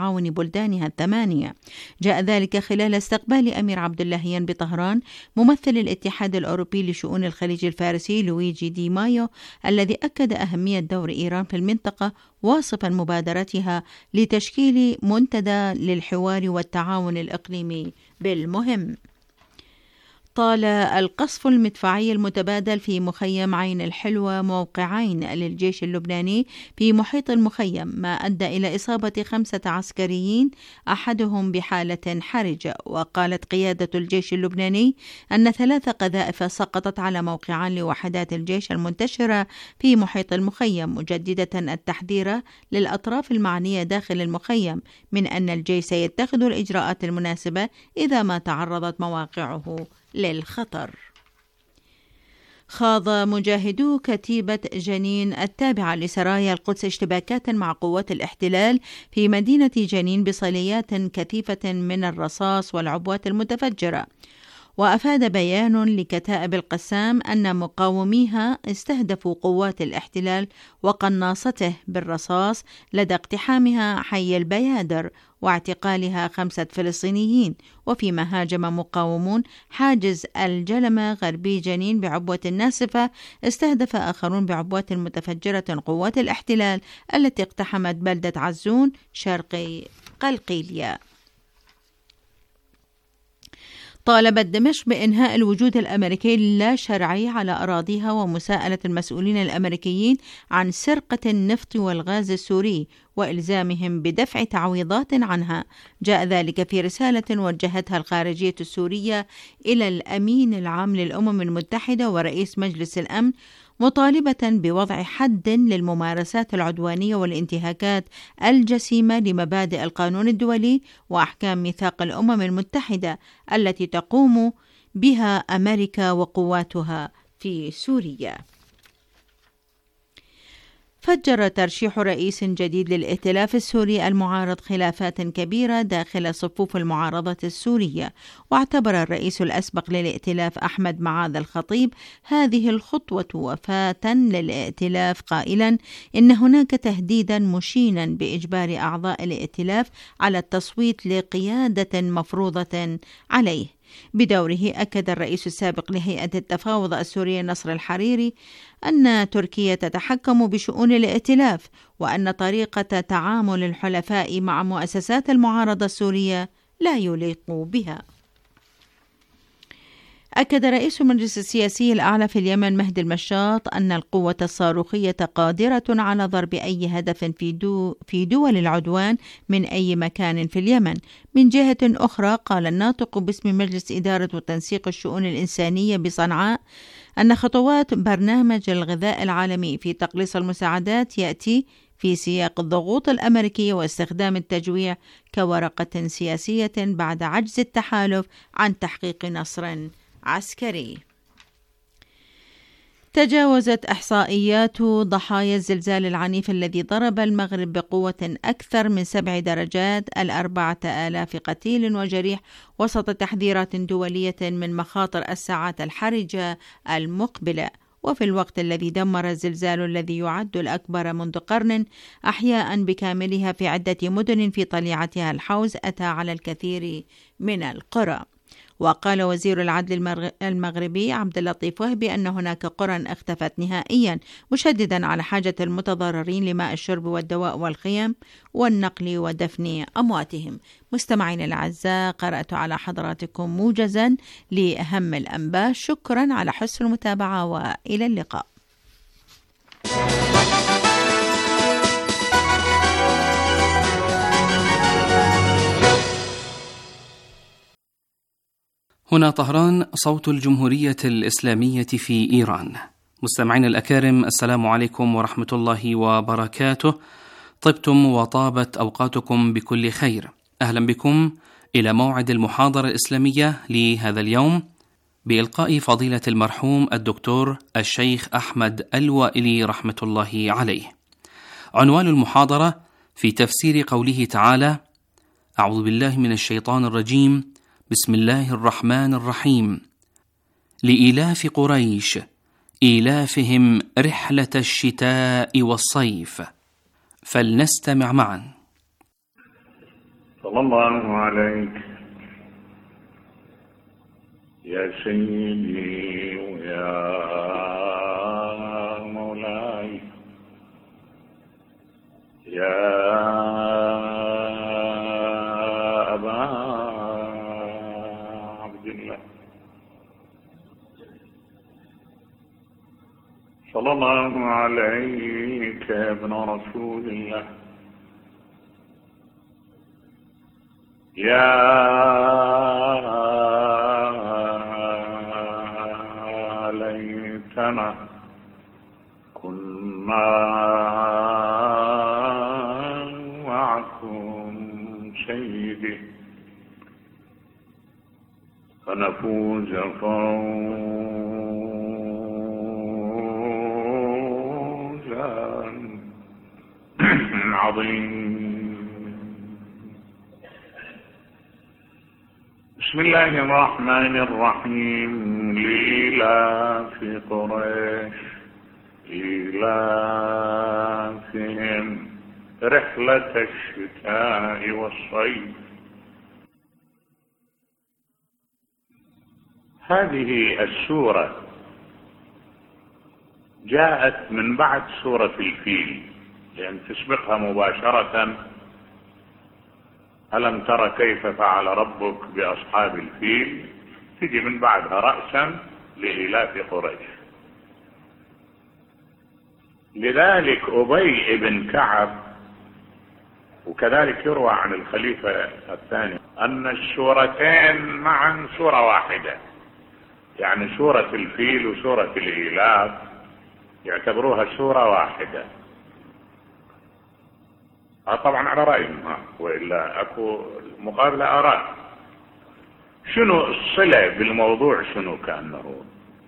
تعاون بلدانها الثمانية. جاء ذلك خلال استقبال أمير عبد اللهيان بطهران ممثل الاتحاد الأوروبي لشؤون الخليج الفارسي لويجي دي مايو، الذي أكد أهمية دور إيران في المنطقة، واصفا مبادرتها لتشكيل منتدى للحوار والتعاون الإقليمي بالمهم. طال القصف المدفعي المتبادل في مخيم عين الحلوة موقعين للجيش اللبناني في محيط المخيم، ما أدى إلى إصابة 5 عسكريين أحدهم بحالة حرجة. وقالت قيادة الجيش اللبناني أن 3 قذائف سقطت على موقعان لوحدات الجيش المنتشرة في محيط المخيم، مجددة التحذير للأطراف المعنية داخل المخيم من أن الجيش سيتخذ الإجراءات المناسبة إذا ما تعرضت مواقعه للخطر. خاض مجاهدو كتيبة جنين التابعة لسرايا القدس اشتباكات مع قوات الاحتلال في مدينة جنين بصليات كثيفة من الرصاص والعبوات المتفجرة. وأفاد بيان لكتائب القسام أن مقاوميها استهدفوا قوات الاحتلال وقناصته بالرصاص لدى اقتحامها حي البيادر واعتقالها 5 فلسطينيين، وفيما هاجم مقاومون حاجز الجلمة غربي جنين بعبوة ناسفة، استهدف آخرون بعبوات متفجرة قوات الاحتلال التي اقتحمت بلدة عزون شرقي قلقيلية. طالبت دمشق بإنهاء الوجود الأمريكي اللا شرعي على أراضيها ومساءلة المسؤولين الأمريكيين عن سرقة النفط والغاز السوري وإلزامهم بدفع تعويضات عنها. جاء ذلك في رسالة وجهتها الخارجية السورية إلى الأمين العام للأمم المتحدة ورئيس مجلس الأمن، مطالبة بوضع حد للممارسات العدوانية والانتهاكات الجسيمة لمبادئ القانون الدولي وأحكام ميثاق الأمم المتحدة التي تقوم بها أمريكا وقواتها في سوريا. فجر ترشيح رئيس جديد للائتلاف السوري المعارض خلافات كبيرة داخل صفوف المعارضة السورية، واعتبر الرئيس الأسبق للائتلاف أحمد معاذ الخطيب هذه الخطوة وفاة للائتلاف، قائلا إن هناك تهديدا مشينا بإجبار أعضاء الائتلاف على التصويت لقيادة مفروضة عليه. بدوره أكد الرئيس السابق لهيئة التفاوض السورية نصر الحريري أن تركيا تتحكم بشؤون الائتلاف، وأن طريقة تعامل الحلفاء مع مؤسسات المعارضة السورية لا يليق بها. أكد رئيس المجلس السياسي الأعلى في اليمن مهدي المشاط أن القوة الصاروخية قادرة على ضرب أي هدف في دول العدوان من أي مكان في اليمن. من جهة أخرى، قال الناطق باسم مجلس إدارة وتنسيق الشؤون الإنسانية بصنعاء أن خطوات برنامج الغذاء العالمي في تقليص المساعدات يأتي في سياق الضغوط الأمريكية واستخدام التجويع كورقة سياسية بعد عجز التحالف عن تحقيق نصر عسكري. تجاوزت إحصائيات ضحايا الزلزال العنيف الذي ضرب المغرب بقوة أكثر من 7 درجات 4,000 قتيل وجريح، وسط تحذيرات دولية من مخاطر الساعات الحرجة المقبلة. وفي الوقت الذي دمر الزلزال الذي يعد الأكبر منذ قرن أحياء بكاملها في عدة مدن في طليعتها الحوز، أتى على الكثير من القرى. وقال وزير العدل المغربي عبد اللطيف وهبي أن هناك قرى اختفت نهائيا، مشددا على حاجة المتضررين لماء الشرب والدواء والخيم والنقل ودفن أمواتهم. مستمعين الأعزاء، قرأت على حضراتكم موجزا لأهم الأنباء. شكرا على حسن المتابعة وإلى اللقاء. هنا طهران، صوت الجمهورية الإسلامية في إيران. مستمعين الأكارم، السلام عليكم ورحمة الله وبركاته. طبتم وطابت أوقاتكم بكل خير. أهلا بكم إلى موعد المحاضرة الإسلامية لهذا اليوم بإلقاء فضيلة المرحوم الدكتور الشيخ أحمد الوائلي رحمة الله عليه. عنوان المحاضرة في تفسير قوله تعالى: أعوذ بالله من الشيطان الرجيم، بسم الله الرحمن الرحيم، لإيلاف قريش إيلافهم رحلة الشتاء والصيف. فلنستمع معا. صلى الله عليك يا سيدي ويا مولاي يا أبا عبد الله، صلى الله عليك يا ابن رسول الله، يا ليتنا كنا معكم سيدي فنفوز فوزا عظيما. بسم الله الرحمن الرحيم. لإيلاف قريش إيلافهم رحلة الشتاء والصيف. هذه السورة جاءت من بعد سورة الفيل، لأن تسبقها مباشرة ألم تر كيف فعل ربك بأصحاب الفيل، تجي من بعدها رأسا لإيلاف قريش. لذلك أبي بن كعب، وكذلك يروى عن الخليفة الثاني أن السورتين معا سورة واحدة، يعني سورة الفيل وسورة الإيلاف يعتبروها سورة واحدة. طبعا على رأيهم، وإلا أكو مقابلة آراء. شنو الصلة بالموضوع؟ شنو كأنه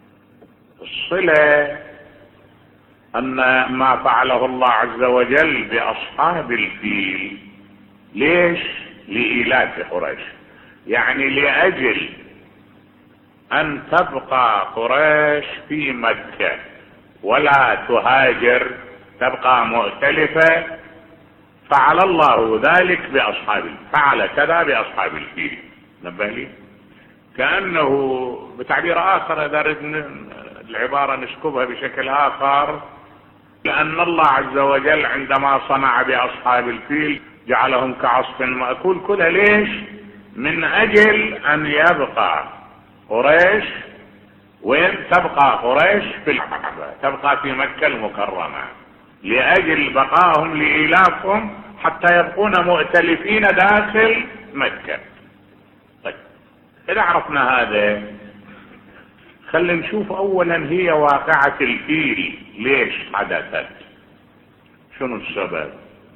الصلة أن ما فعله الله عز وجل بأصحاب الفيل، ليش؟ لإيلاف قريش، يعني لأجل أن تبقى قريش في مكة ولا تهاجر، تبقى مؤتلفة، فعل الله ذلك بأصحاب، فعل كذا بأصحاب الفيل. نبه لي كأنه بتعبير آخر، إذا ردنا العبارة نسكبها بشكل آخر، لأن الله عز وجل عندما صنع بأصحاب الفيل جعلهم كعصف مأكول. كلها ليش؟ من أجل أن يبقى قريش، وين تبقى قريش؟ في الكعبة، تبقى في مكة المكرمة، لأجل بقائهم لإيلافهم حتى يبقون مؤتلفين داخل مكة. طيب إذا عرفنا هذا، خلينا نشوف أولا هي واقعة الفيل ليش حدثت، شنو السبب.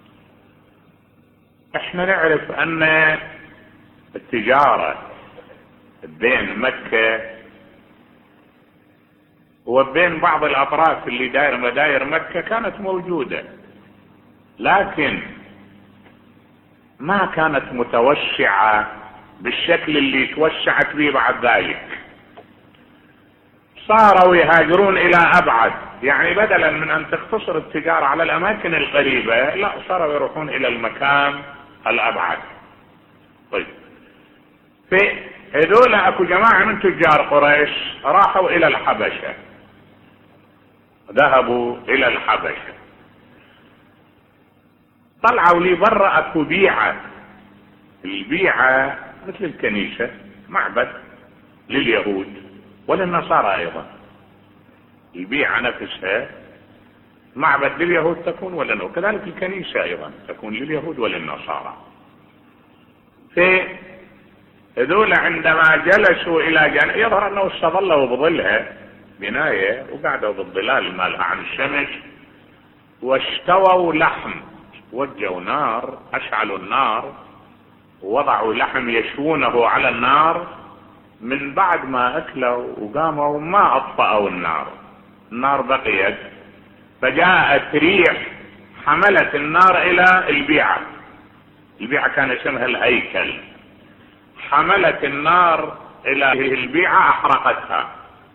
احنا نعرف أن التجارة بين مكة وبين بعض الأطراف اللي داير مداير مكة كانت موجودة، لكن ما كانت متوسعة بالشكل اللي توسعت به بعد ذلك. صاروا يهاجرون إلى أبعد، يعني بدلا من أن تقتصر التجارة على الأماكن القريبة، لا، صاروا يروحون إلى المكان الأبعد. طيب في هذول أكو جماعة من تجار قريش راحوا إلى الحبشة، ذهبوا إلى الحبشة، طلعوا لي برا أكو بيعة. البيعة مثل الكنيسة، معبد لليهود وللنصارى أيضا. البيعة نفسها معبد لليهود تكون ولنا، وكذلك الكنيسة أيضا تكون لليهود وللنصارى. في هذول عندما جلسوا إلى جانب، يظهر أنه استظلوا بظلها بناية وقعدوا بالظلال مالها عن الشمس، واشتووا لحم، وجوا نار، أشعلوا النار ووضعوا لحم يشوونه على النار. من بعد ما أكلوا وقاموا ما أطفأوا النار بقيت، فجاءت ريح حملت النار إلى البيعة. البيعة كان اسمها الهيكل، حملت النار إلى البيعة أحرقتها.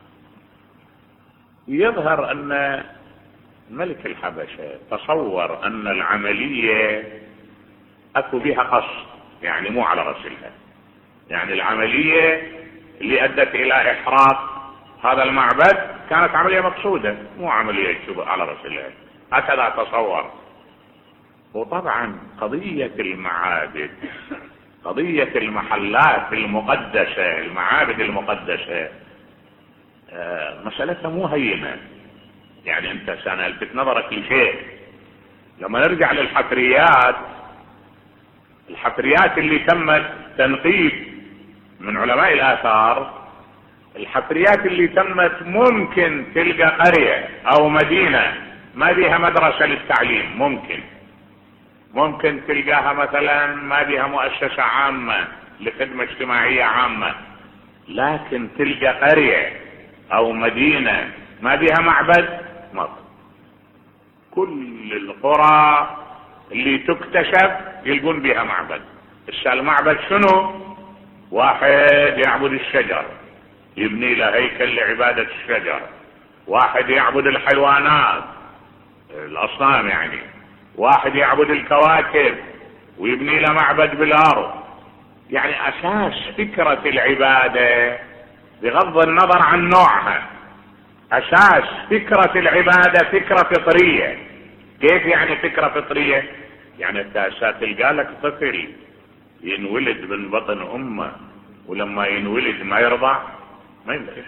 يظهر أن ملك الحبشة تصور أن العملية أكو بها قصد، يعني مو على غسلها. يعني العملية اللي أدت إلى إحراق هذا المعبد كانت عملية مقصودة، مو عملية على غسلها، هكذا تصور. وطبعا قضية المعابد، قضية المحلات المقدسة، المعابد المقدسة، مسألتها مو هينة. يعني انت سنة الفت نظرك لشيء، لما نرجع للحفريات، الحفريات اللي تمت تنقيب من علماء الآثار، الحفريات اللي تمت ممكن تلقى قرية او مدينة ما بيها مدرسة للتعليم، ممكن تلقاها مثلا ما بيها مؤسسة عامة لخدمة اجتماعية عامة، لكن تلقى قرية او مدينة ما بيها معبد مصر. كل القرى اللي تكتشف يلقون بها معبد. المعبد شنو؟ واحد يعبد الشجر يبني له هيكل لعبادة الشجر، واحد يعبد الحيوانات الاصنام، يعني واحد يعبد الكواكب ويبني له معبد بالارض. يعني اساس فكرة العبادة بغض النظر عن نوعها، اساس فكرة العبادة فكرة فطرية. كيف يعني فكرة فطرية؟ يعني اساس تلقى لك طفل ينولد من بطن امه ولما ينولد ما يرضع، ما يمكن،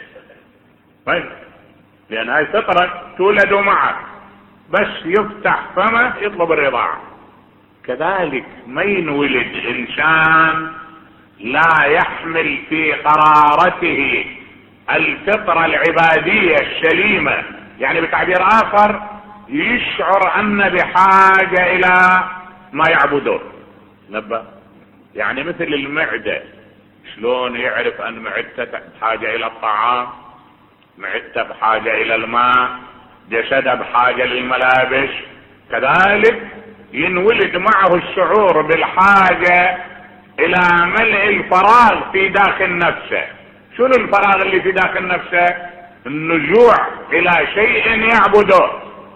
لان هاي فطرة تولد معك، بس يفتح فمه يطلب الرضاعة. كذلك ما ينولد انسان لا يحمل في قرارته الفطرة العبادية السليمة، يعني بتعبير اخر يشعر ان بحاجة الى ما يعبدون. نبه، يعني مثل المعدة، شلون يعرف ان معدته بحاجة الى الطعام، معدته بحاجة الى الماء، جسده بحاجة للملابس، كذلك ينولد معه الشعور بالحاجة الى ملء الفراغ في داخل نفسه. شنو الفراغ اللي في داخل نفسه؟ النجوع الى شيء يعبده.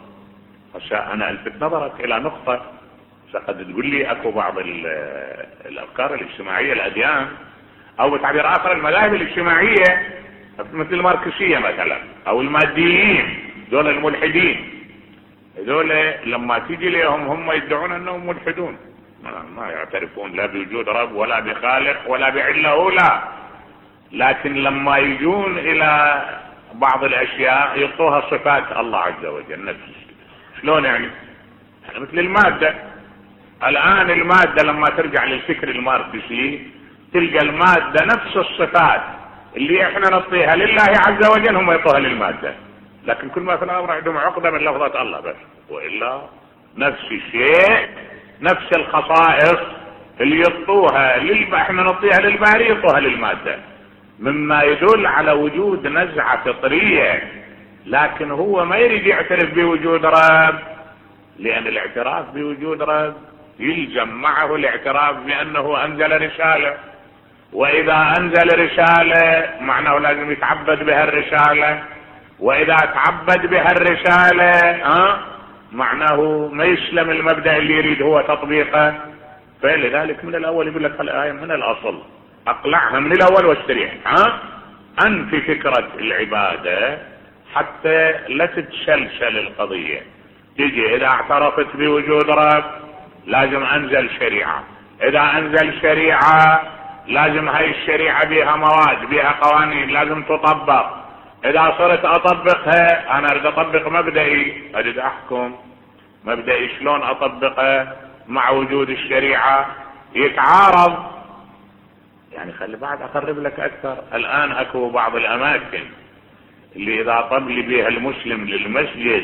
هسه انا الفت نظرك الى نقطة، قد تقول لي اكو بعض الافكار الاجتماعية، الاديان، او بتعبير اخر المذاهب الاجتماعية مثل الماركسية مثلا، او الماديين، دول الملحدين، دول لما تيجي لهم هم يدعون انهم ملحدون، ما يعترفون لا بوجود رب ولا بخالق ولا بعله، لا، لكن لما يجون الى بعض الاشياء يعطوها صفات الله عز وجل نفسه. شلون يعني؟ مثل المادة. الان المادة لما ترجع للفكر الماركسي تلقى المادة نفس الصفات اللي احنا نعطيها لله عز وجل هم يعطوها للمادة، لكن كل ما في الامر عندهم عقدة من لفظة الله بس، والا نفس الشيء، نفس الخصائص اللي يعطوها احنا نعطيها للباري يعطوها للمادة، مما يدل على وجود نزعة فطرية. لكن هو ما يريد يعترف بوجود رب، لان الاعتراف بوجود رب يلزم معه الاعتراف بانه انزل رسالة، واذا انزل رسالة معناه لازم يتعبد بها الرسالة، واذا تعبد بها الرسالة معناه ما يسلم المبدأ اللي يريد هو تطبيقه. فلذلك من الاول يقول لك الآية من الاصل اقلعها من الاول واستريح، انفي فكرة العبادة حتى لا تتسلسل القضية. تيجي اذا اعترفت بوجود رب لازم انزل شريعة، اذا انزل شريعة لازم هاي الشريعة بها مواد، بها قوانين لازم تطبق. اذا صرت اطبقها، انا اريد اطبق مبدئي، اريد احكم مبدئي، شلون اطبقه مع وجود الشريعة؟ يتعارض. يعني خلي بعد اقرب لك اكثر. الان اكو بعض الاماكن اللي اذا طبل بها المسلم للمسجد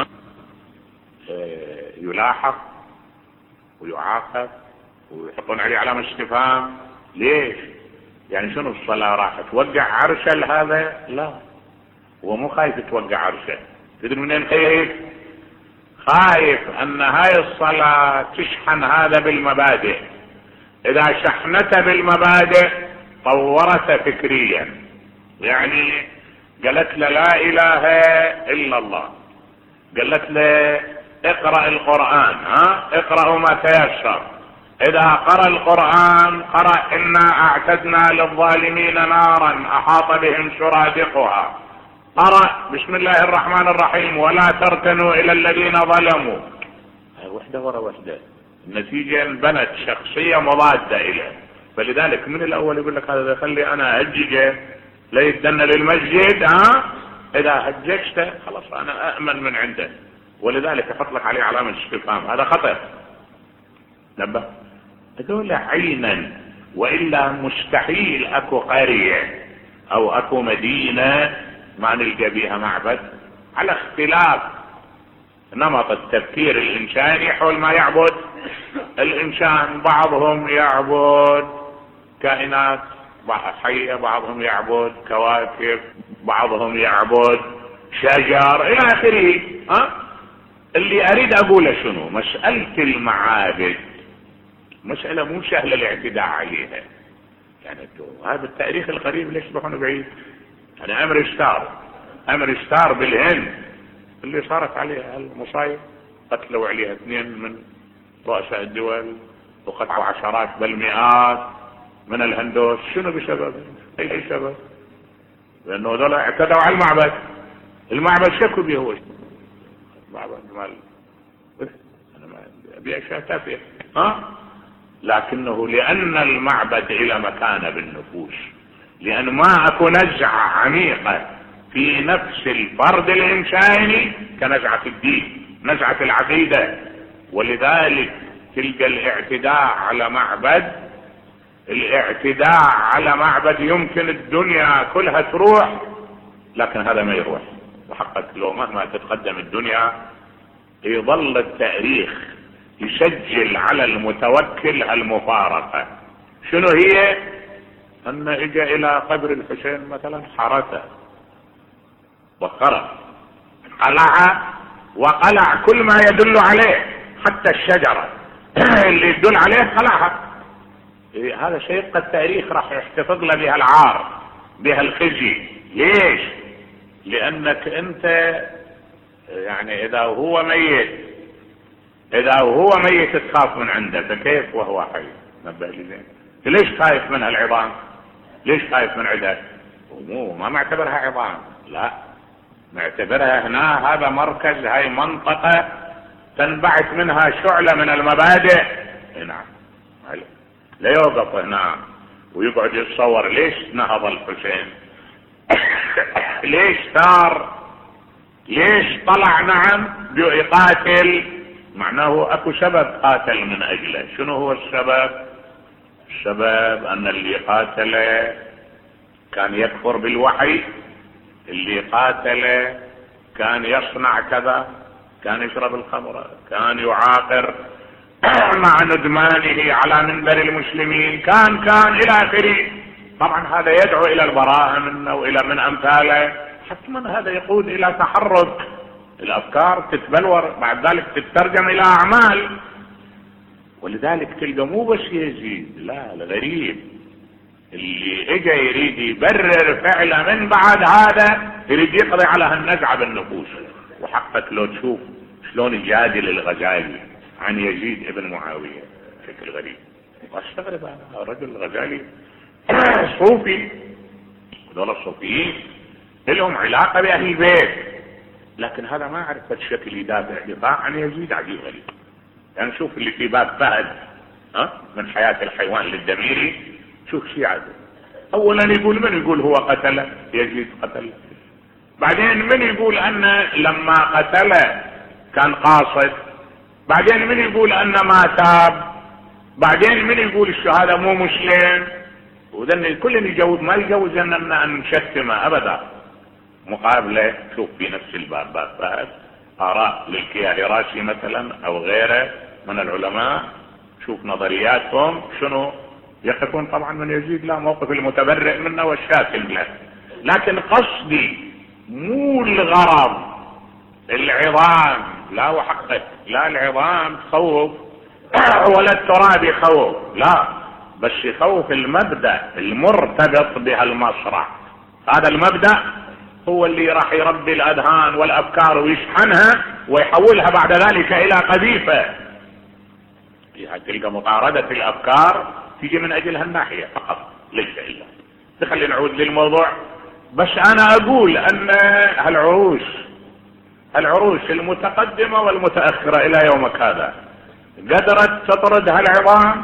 يلاحق ويعاقب ويحطون عليه علامة استفهام. ليش؟ يعني شنو الصلاة راح توقع عرشه هذا؟ لا، هو مو خايف توقع عرشه. تدري منين خايف؟ خايف ان هاي الصلاة تشحن هذا بالمبادئ، اذا شحنته بالمبادئ طورته فكريا. يعني قالت له لا اله الا الله، قالت له اقرأ القرآن، اقرأوا ما تيسر، إذا قرأ القرآن قرأ إنا أعتدنا للظالمين نارا أحاط بهم سرادقها، قرأ بسم الله الرحمن الرحيم ولا تركنوا إلى الذين ظلموا، وحدة ورا وحدة، النتيجة انبنت شخصية مضادة إليه. فلذلك من الأول يقول لك هذا خلي أنا هججه لا يتدنى للمسجد، إذا هججته خلاص أنا أأمن من عنده، ولذلك يحط لك عليه علامة استفهام، هذا خطأ. نبه هذول عينا، وإلا مستحيل أكو قرية أو أكو مدينة ما نلقى بها معبد، على اختلاف نمط التفكير الإنساني حول ما يعبد الإنسان. بعضهم يعبد كائنات حية، بعضهم يعبد كواكب، بعضهم يعبد شجر إلى آخره. اللي أريد أقوله شنو؟ مسألة المعابد مسألة مو سهلة الاعتداء عليها. يعني هذا التاريخ القريب ليش بحون بعيد؟ يعني أمر ستار بالهند اللي صارت عليها المصايب، قتلوا عليها 2 من رؤساء الدول وقطعوا عشرات بل مئات من الهندوس. شنو بسبب؟ أي سبب؟ لأنه هذول اعتدوا على المعبد شكوا به هو المعبد مال أنا ما أبي أشياء تافهة، لكنه لأن المعبد إلى مكانه بالنفوس، لأن ما أكو نزعة عميقة في نفس الفرد الإنساني كنزعة الدين، نزعة العقيدة. ولذلك تلقى الاعتداء على معبد يمكن الدنيا كلها تروح، لكن هذا ما يروح. وحقك لو مهما تتقدم الدنيا يظل التاريخ يسجل على المتوكل المفارقة. شنو هي؟ أن إجا إلى قبر الحسين مثلا حرسه وقرأ، وقلع كل ما يدل عليه، حتى الشجرة اللي يدل عليه قلعها. هذا شيء قد التاريخ راح يحتفظ له بها العار، بها الخزي. ليش؟ لأنك أنت يعني إذا هو ميت تخاف من عنده، فكيف وهو حي؟ نبه لي زين. ليش خايف من هالعظام؟ ليش خايف من عدد؟ ما معتبرها عظام، لا معتبرها هنا هذا مركز، هاي منطقة تنبعث منها شعلة من المبادئ. نعم، لا يوقف هنا ويقعد يتصور ليش نهض الحسين، ليش ثار، ليش طلع. نعم يقاتل، معناه اكو سبب قاتل من اجله. شنو هو السبب؟ السبب ان اللي قاتله كان يكفر بالوحي، اللي قاتله كان يصنع كذا، كان يشرب الخمر، كان يعاقر مع ندمانه على منبر المسلمين، كان الى اخره. طبعا هذا يدعو الى البراءة منه والى من امثاله. حتما هذا يقود الى تحرك، الافكار تتبلور، بعد ذلك تترجم الى اعمال. ولذلك تلقى مو بس يزيد، لا الغريب اللي اجا يريد يبرر فعله من بعد هذا يريد يقضي على هالنزعة بالنفوس. وحقك لو تشوف شلون يجادل الغزالي عن يزيد ابن معاوية بشكل غريب، واستغرب انا الرجل الغزالي صوفي، هذول الصوفيين لهم علاقة بأهل البيت، لكن هذا ما عرف الشكل يدافع دفاع عن يزيد. عجيب غريب. يعني شوف اللي في باب فهد من حياة الحيوان للدميري، شوف شيء عدل. اولا يقول هو قتله، يزيد قتله. بعدين من يقول ان لما قتله كان قاصد. بعدين من يقول ان ما تاب. بعدين من يقول الشهادة مو مسلم. وذن كل يجوز، ما يجوز ان نشتمه ابدا. مقابله شوف في نفس الباب باب فهد اراء للكياهراشي مثلا او غيره من العلماء، شوف نظرياتهم شنو يقفون. طبعا من يزيد لا، موقف المتبرئ منه والشاكل له. لكن قصدي مو الغرض العظام، لا وحقك، لا العظام خوف ولا التراب يخوف، لا، بس يخوف المبدأ المرتبط بهالمصرع. هذا المبدأ هو اللي راح يربي الأذهان والأفكار ويشحنها ويحولها بعد ذلك إلى قذيفة، فيها تلقى مطاردة الأفكار تيجي من أجل هالناحية فقط ليس إلا. خلينا نعود للموضوع. بس أنا أقول أن العروش المتقدمة والمتأخرة إلى يومك هذا قدرت تطرد هالعظام؟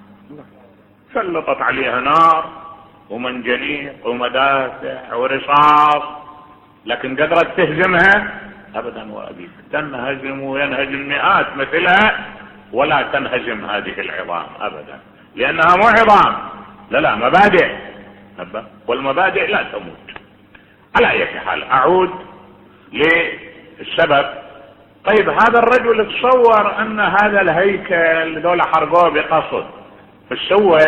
سلطت عليها نار ومنجنيق ومدافع ورصاص، لكن قدرت تهزمها؟ أبدا وأبدا. تنهزم وينهزم مئات مثلها ولا تنهزم هذه العظام أبدا، لأنها مو عظام، لا مبادئ، والمبادئ لا تموت. على أي حال أعود للسبب. طيب هذا الرجل تصور أن هذا الهيكل دولة حرقوه بقصد، فسوى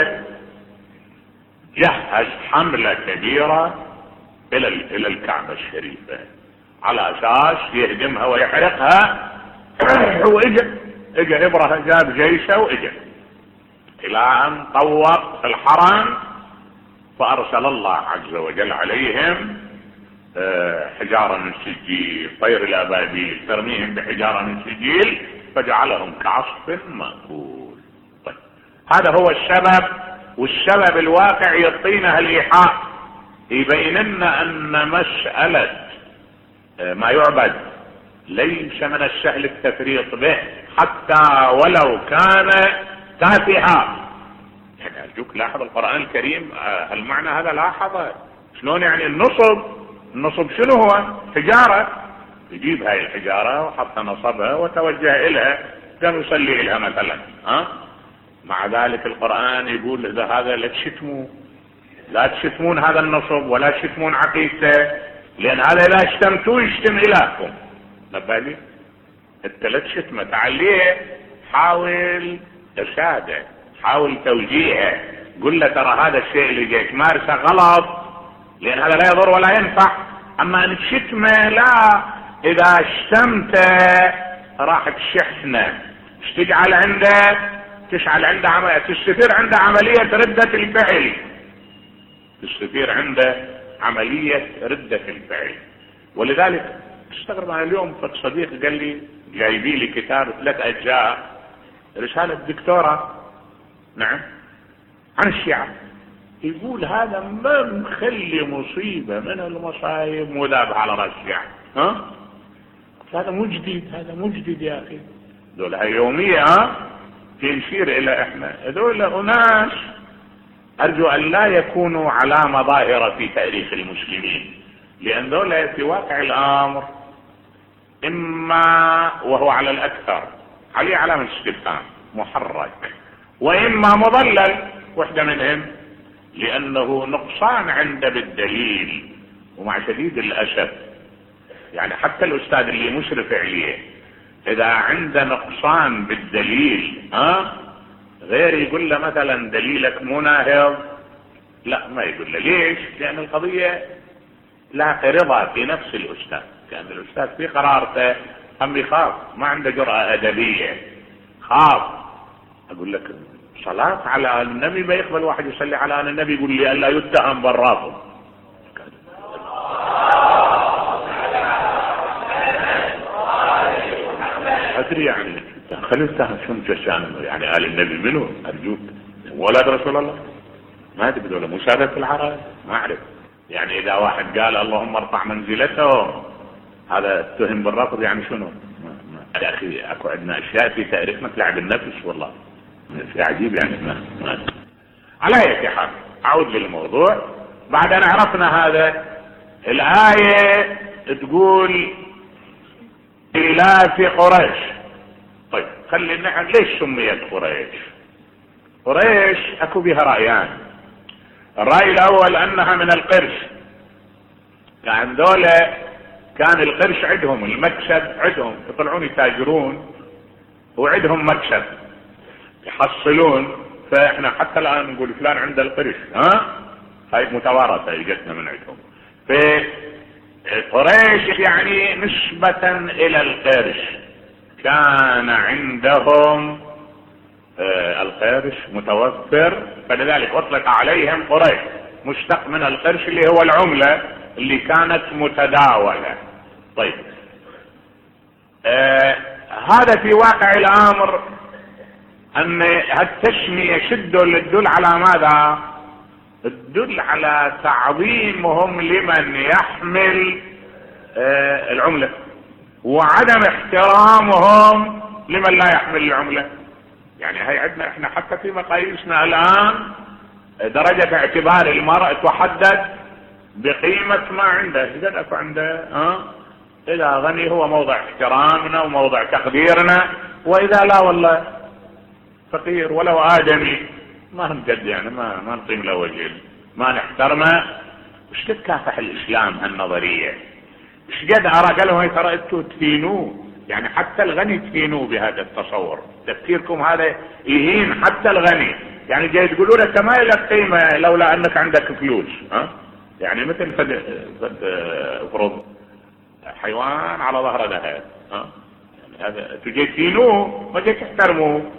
جهز حملة كبيرة إلى الكعبة الشريفة على أساس يهدمها ويحرقها. وإجا إبرهة جاب جيشه وإجا إلى أن طوق الحرم، فأرسل الله عز وجل عليهم حجارة من سجيل، طير الأبابيل ترميهم بحجارة من سجيل فجعلهم كعصف مأكول. طيب هذا هو السبب، والسبب الواقع يعطينا الإيحاء، يبين لنا أن مسألة ما يعبد ليس من السهل التفريط به حتى ولو كان تافها. يعني أرجوك لاحظ القرآن الكريم المعنى هذا، لاحظه شلون يعني النصب شنو هو؟ حجارة، يجيب هاي الحجارة وحط نصبها وتوجه إلها كان يصلي إلها مثلا، مع ذلك القرآن يقول هذا لا تشتمون هذا النصب ولا تشتمون عقيدته، لأن هذا إذا اشتمتوا يشتم إلهكم. نبالي الثلاث شتمة تعليه، حاول إرشاده، حاول توجيهه، قل له ترى هذا الشيء اللي جاي تمارسه غلط، لأن هذا لا يضر ولا ينفع. أما أن تشتمه لا، إذا اشتمته راح تشحنه، تشعل عنده تستثير عنده عملية ردة الفعل، تستثير عنده عملية ردة الفعل. ولذلك استغرب أنا اليوم صديق قال لي جايبي لي كتاب 3 أجزاء رسالة دكتوراه عن الشيعة، يقول هذا ما مخلي مصيبة من المصايب مذاب على رأس الشيعة. هذا مو جديد يا أخي، دول هاي يومية تشير إلى إحنا دول أناس أرجو أن لا يكونوا علامة ظاهرة في تاريخ المسلمين، لأن دول في واقع الأمر إما وهو على الأكثر عليه علامة استفهام محرك، وإما مضلل، واحدة منهم، لأنه نقصان عنده بالدليل. ومع شديد الأسف يعني حتى الأستاذ اللي مشرف عليه إذا عنده نقصان بالدليل غير يقول له مثلا دليلك مناهض، لا ما يقول له. ليش؟ لأن القضية لا رضا في نفس الأستاذ، كان الأستاذ في قرارته هم يخاف، ما عنده جرأة أدبية، خاف. أقول لك صلاة على النبي ما يقبل واحد يصلي على النبي يقول لي ألا يتهم بالرافض. أدري يعني خلينا شنو تشان يعني آل النبي منه أرجوك، ولد رسول الله ما أدري بدوله مشاركة العرب ما أعرف. يعني إذا واحد قال اللهم ارفع منزلته هذا اتهم بالرفض، يعني شنو؟ يا أخي أكو عندنا أشياء في تاريخنا تلعب النفس والله شيء عجيب يعني. ما على أي حال أعود للموضوع. بعد أن عرفنا هذا، الآية تقول إلاف قريش. طيب خلينا نحن ليش سميت قريش؟ أكو بها رأيان. الرأي الأول أنها من القرش، كان دولة كان القرش عندهم المكسب، عندهم يطلعون يتاجرون وعندهم مكسب يحصلون، فإحنا حتى الآن نقول فلان عنده القرش، هاي متوارثة يجتنا من عندهم. قريش يعني نسبة إلى القرش كان عندهم القرش متوفر، فلذلك أطلق عليهم قريش، مشتق من القرش اللي هو العملة اللي كانت متداولة. طيب هذا في واقع الأمر ان هالتسمية شدوا اللي تدل على ماذا؟ تدل على تعظيمهم لمن يحمل العملة، وعدم احترامهم لمن لا يحمل العملة. يعني هي عندنا احنا حتى في مقاييسنا الان درجة اعتبار المرء تحدد بقيمة ما عنده. اذا اكو عنده اذا غني هو موضع احترامنا وموضع تقديرنا، واذا لا والله فقير ولو ادمي ما نقد، يعني ما نقيم له وجه، ما نحترمه. وش تكافح الاسلام هالنظرية؟ ايش قد قال لهم ترى انتوا تهينوه، يعني حتى الغني تهينوه بهذا التصور. تفكيركم هذا يهين حتى الغني، يعني جاي تقولوا له انت ما لك قيمه لولا انك عندك فلوس. يعني مثل افرض حيوان على ظهره ذهب، يعني هذا تجي تهينوه ما جاي تحترموه.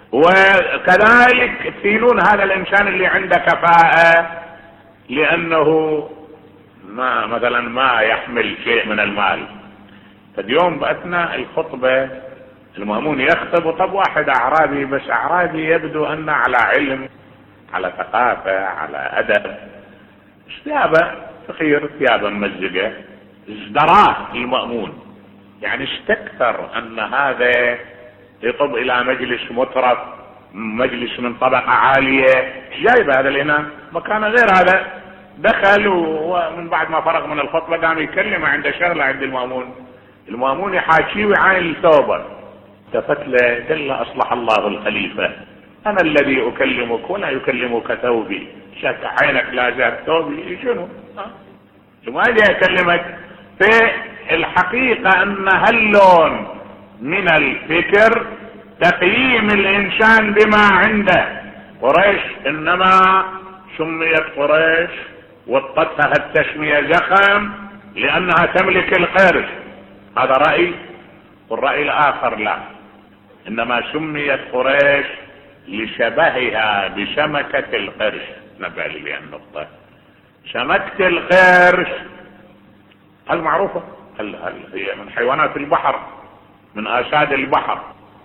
وكذلك تهينون هذا الانسان اللي عنده كفاءة لانه مثلا ما يحمل شيء من المال. فاليوم بأثناء الخطبة المأمون يخطب، طب واحد اعرابي، بس اعرابي يبدو انه على علم، على ثقافة، على ادب، ثيابه فقير، ثيابه ممزقة، ازدراه المأمون. يعني استكثر ان هذا يطب الى مجلس مترف، مجلس من طبقة عالية، جايب هذا الامام مكان غير هذا. دخل ومن بعد ما فرغ من الخطبة قام يكلم عند شغلة عند المأمون يحاكيه ويعاين ثوبه. التفت له قال له اصلح الله الخليفة، انا الذي اكلمك ولا يكلمك ثوبي، شك عينك لا زاد ثوبي شنو؟ ما جاي اكلمك. في الحقيقة ان هاللون من الفكر تقييم الانسان بما عنده. قريش انما سميت قريش وطتها التسمية زخم لانها تملك القرش، هذا رأي. والرأي الاخر لا، انما سميت قريش لشبهها بسمكة القرش. نبه لي النقطة، سمكة القرش المعروفة هي من حيوانات البحر، من اساد البحر.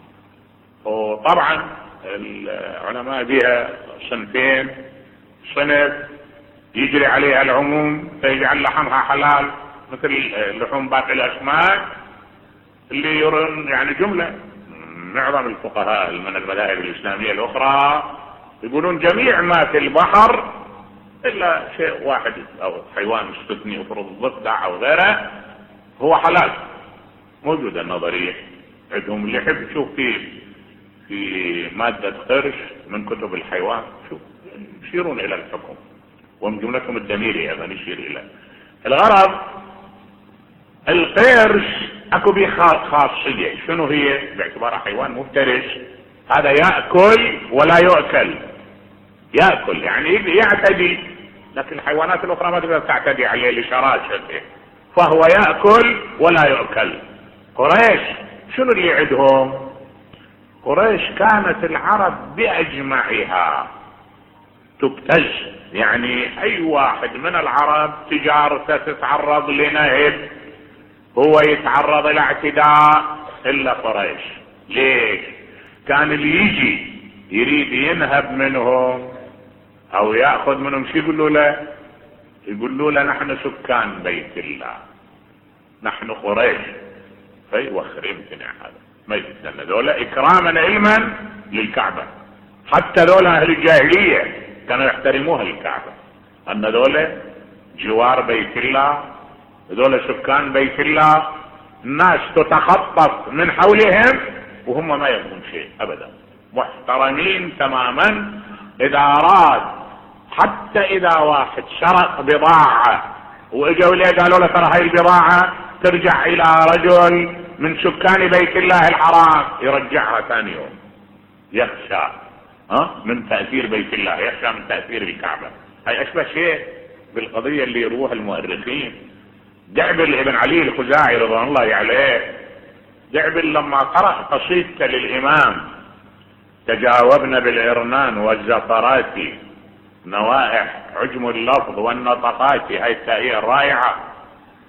وطبعا العلماء بها صنفين، صنف يجري عليها العموم فيجعل لحمها حلال مثل لحوم باقي الاسماك، اللي يرون يعني جملة. معظم الفقهاء من المذاهب الاسلامية الاخرى يقولون جميع ما في البحر الا شيء واحد او حيوان استثني، افرض الضفدع او غيره، هو حلال. موجودة النظرية عندهم، اللي يحب يشوف في مادة قرش من كتب الحيوان شوف يشيرون الى الحكم، ومن جملتهم الدميري ايضا يشير الى الغرض. القرش اكو به خاصية، شنو هي؟ باعتباره حيوان مفترس، هذا يأكل ولا يؤكل. يأكل يعني يعتدي، لكن الحيوانات الاخرى ما تقدر تعتدي عليه لشراسته، فهو يأكل ولا يؤكل. قريش شنو اللي عندهم؟ قريش كانت العرب باجمعها تبتز، يعني اي واحد من العرب تجارته تتعرض لنهب، هو يتعرض الى اعتداء الا قريش. ليش؟ كان اللي يجي يريد ينهب منهم او ياخذ منهم شو يقولوا له؟ يقولوا له نحن سكان بيت الله، نحن قريش، فيوخر يمتنع هذا ما يستنى. ذولا اكراما علما للكعبة، حتى ذولا اهل الجاهلية كانوا يحترموها الكعبة، ان ذولا جوار بيت الله، ذولا سكان بيت الله، الناس تتخطف من حولهم وهم ما يبغون شيء ابدا، محترمين تماما. اذا اراد حتى اذا واحد سرق بضاعة واجوا ليه قالوا له ترى هاي البضاعة ترجع الى رجل من سكان بيت الله الحرام، يرجعها ثاني يوم، يخشى من تأثير بيت الله، يخشى من تأثير الكعبة. هاي اشبه شيء بالقضية اللي يروها المؤرخين. جعبل ابن علي الخزاعي رضوان الله عليه، جعبل لما قرأ قصيدة للامام تجاوبنا بالعرنان والزفرات نوائح عجم اللفظ والنطقات، هاي التأية الرائعة،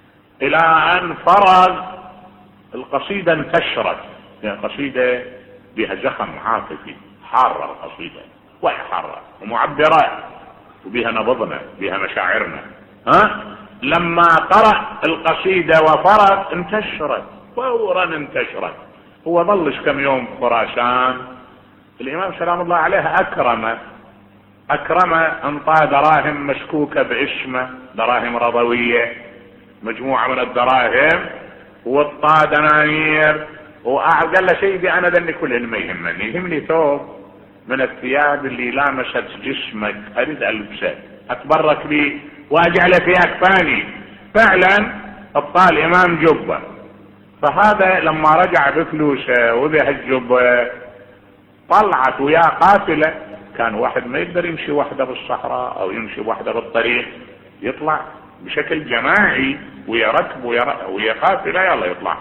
الى ان فرغ القصيدة انتشرت، يعني قصيدة بها زخم عاطفي، حارة القصيدة وهي حارة ومعبرة، وبها نبضنا، بها مشاعرنا. لما قرأ القصيدة وفرغ انتشرت فورا، انتشرت. هو ظلش كم يوم خراسان. الإمام سلام الله عليه أكرمه انطى دراهم مشكوكة بعشمة، دراهم رضوية، مجموعة من الدراهم، وطى دنانير، وقال له سيدي أنا ذني كل ما يهمني ثوب من الثياب اللي لامست جسمك أريد ألبسه أتبرك به وأجعل فيها أكفاني. فعلا أبطال الإمام جبة. فهذا لما رجع بفلوسه وبها الجبة طلعت ويا قافلة. كان واحد ما يقدر يمشي وحده بالصحراء أو يمشي وحده بالطريق، يطلع بشكل جماعي ويا ركب ويا قافلة يلا يطلع.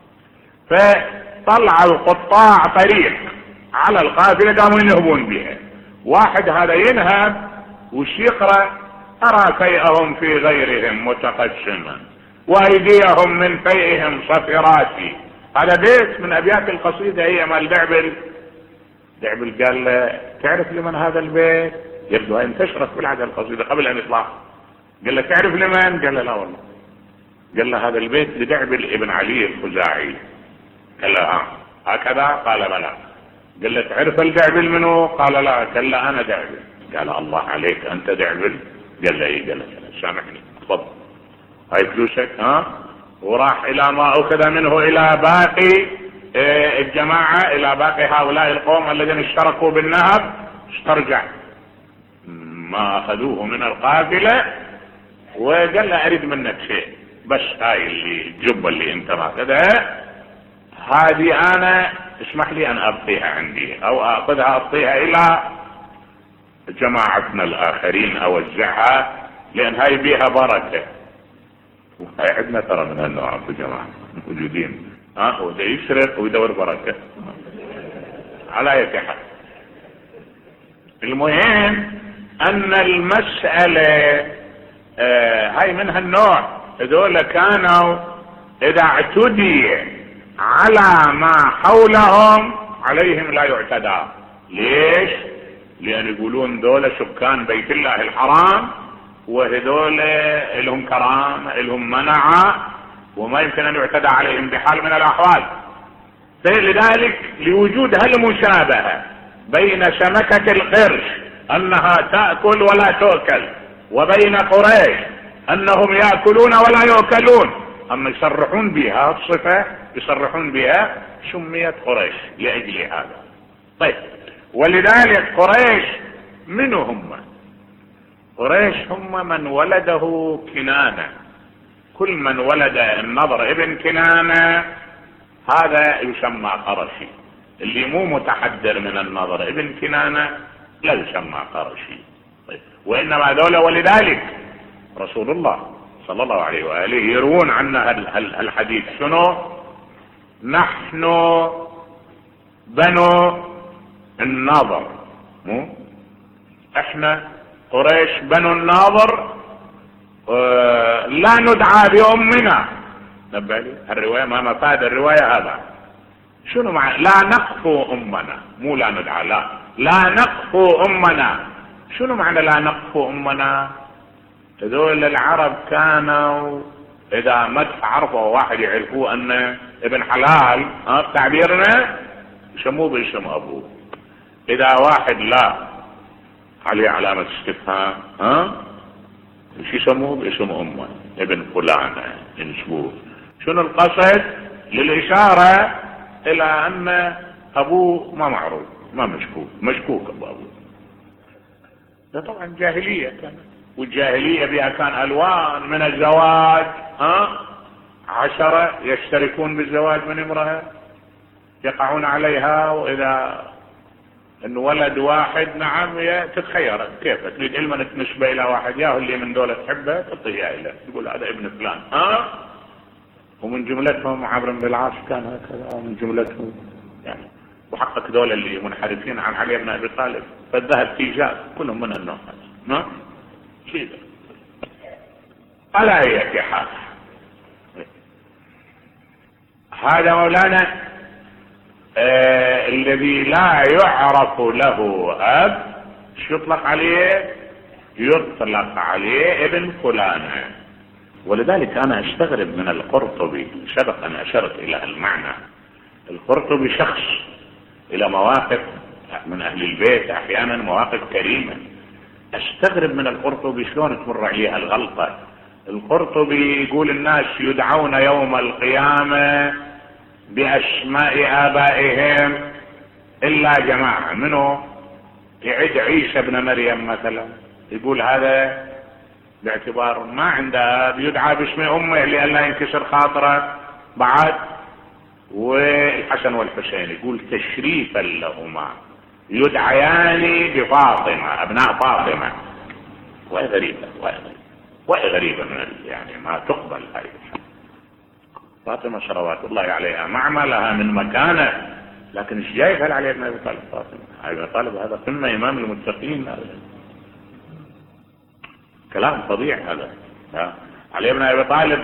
فطلعوا قطاع طريق على القافلة قاموا ينهبون بها. واحد هذا ينهب وش يقرأ أرى فيئهم في غيرهم متقسما وأيديهم من فيئهم صفراتي. هذا بيت من أبيات القصيدة هي مال دعبل. قال له تعرف لمن هذا البيت؟ يبدو انتشرت بالعادة القصيدة قبل أن يطلع. قال له تعرف لمن؟ قال له لا والله. قال له هذا البيت لدعبل ابن علي الخزاعي. قال له هكذا؟ قال بلى. قال له تعرف الدعبل منه؟ قال لا. قال له أنا دعبل. قال الله عليك أنت دعبل؟ قال له إيه؟ قال له سامحني تفضل هاي فلوسك. وراح إلى ما أخذ منه إلى باقي الجماعة، إلى باقي هؤلاء القوم الذين اشتركوا بالنهب، استرجع ما أخذوه من القافلة وقال له أريد منك شيء، بس هاي اللي الجبة اللي انت ماخذها هذه أنا اسمح لي أن أبقيها عندي أو أخذها أعطيها إلى جماعتنا الآخرين أوزعها، لأن هاي بيها بركة. وهاي عندنا ترى من هالنوع في جماعة موجودين وده يسرق ويدور بركة على أي حال. المهم أن المسألة هاي من هالنوع. هذول كانوا إذا اعتدي على ما حولهم عليهم لا يعتدى. ليش؟ لأن يقولون دول سكان بيت الله الحرام وهذول لهم كرامة لهم منعة وما يمكن أن يعتدى عليهم بحال من الأحوال. لذلك لوجود هالمشابهة بين سمكة القرش أنها تأكل ولا تؤكل وبين قريش أنهم يأكلون ولا يؤكلون، أما يصرحون بها الصفة يصرحون بها سميت قريش لأجل هذا. طيب ولذلك قريش منو هم؟ قريش هم من ولده كنانة. كل من ولد النضر ابن كنانة هذا يسمى قرشي. اللي مو متحدر من النضر ابن كنانة لا يسمى قرشي. طيب وإنما ذولا. ولذلك رسول الله صلى الله عليه وآله يروون عنا الحديث شنو؟ نحن بنو الناظر. احنا قريش بنو الناظر لا ندعى بأمنا. نبالي الرواية ما مفاد الرواية هذا شنو معنى لا نقفو أمنا؟ مو لا ندعى، لا نقفو أمنا. شنو معنى لا نقفو أمنا؟ هذول العرب كانوا إذا ما عرفوا واحد يعرفوه أن ابن حلال تعبيرنا يسموه باسم أبوه. إذا واحد لا عليه علامة استفهام ايش يسموه باسم أمه ابن فلانة ينسبوه. شنو القصد؟ للإشارة إلى أن أبوه ما معروف ما مشكوك أبوه. ده طبعا جاهلية كانت، والجاهلية بها كان ألوان من الزواج. 10 يشتركون بالزواج من امرأة يقعون عليها، وإذا ان ولد واحد نعم تتخير كيف تريد علما تنسبه الى واحد ياهو اللي من دولة تحبه تعطيه الى تقول هذا ابن فلان. ومن جملتهم عمرو بن العاص كان هكذا من جملتهم يعني. وحقق دولة اللي منحرفين عن علي بن ابي طالب فالذهب في جاز كلهم من النوع هذا. شيء على اي حال هذا مولانا. الذي لا يعرف له أب شو يطلق عليه؟ يطلق عليه ابن فلان. ولذلك أنا أستغرب من القرطبي، سبق أن أشرت إلى المعنى. القرطبي شخص إلى مواقف من أهل البيت أحيانا مواقف كريمة. أستغرب من القرطبي شلون تمر عليها الغلطة. القرطبي يقول الناس يدعون يوم القيامة بأسماء آبائهم إلا جماعة، منه يعد عيسى ابن مريم مثلا، يقول هذا باعتبار ما عنده أب يدعى باسم أمه لئلا ينكسر خاطره بعد. والحسن والحسين يقول تشريفا لهما يدعيان بفاطمة، أبناء فاطمة. وهي غريبة من يعني ما تقبل هاي فاطمة صلوات الله عليها مع لها من مكانه، لكن ايش جاي قال علي ابن ابي طالب فاطمة؟ ابي طالب هذا قمة امام المتقين، هذا كلام فظيع. هذا علي ابن ابي طالب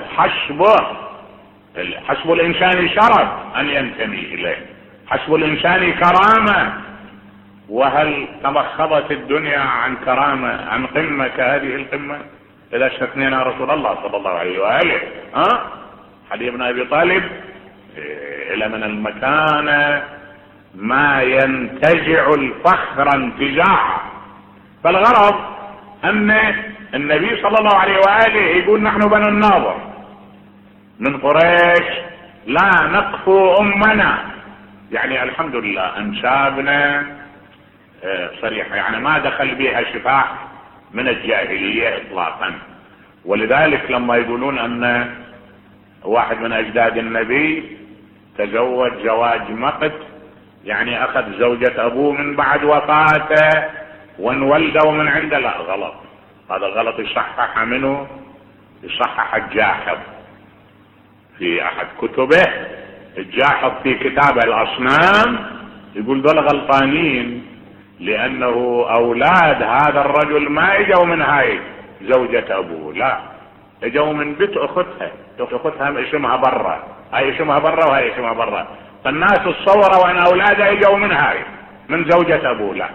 حسب الانسان شرف ان ينتمي اليه، حسب الانسان كرامة. وهل تمخضت الدنيا عن كرامة عن قمة كهذه القمة اذا استثنينا رسول الله صلى الله عليه واله؟ علي بن ابي طالب الى من المكانة ما ينتزع الفخر انتزاعا. فالغرض ان النبي صلى الله عليه واله يقول نحن بنو الناظر من قريش لا نقفو امنا، يعني الحمد لله انسابنا صريحة، يعني ما دخل بها شفاح من الجاهلية اطلاقا. ولذلك لما يقولون ان واحد من اجداد النبي تزوج زواج مقت، يعني اخذ زوجة ابوه من بعد وفاته وانولدوا من عنده، لا غلط، هذا غلط. يصحح منه، يصحح الجاحظ في احد كتبه، الجاحظ في كتاب الاصنام يقول دول غلطانين، لانه اولاد هذا الرجل ما اجوا من هاي زوجة ابوه، لا اجوا من بيت اختها اسمها برا، هاي اسمها برا وهاي اسمها برا، فالناس تصوروا ان اولاده اجوا من هاي من زوجة ابوه، لا.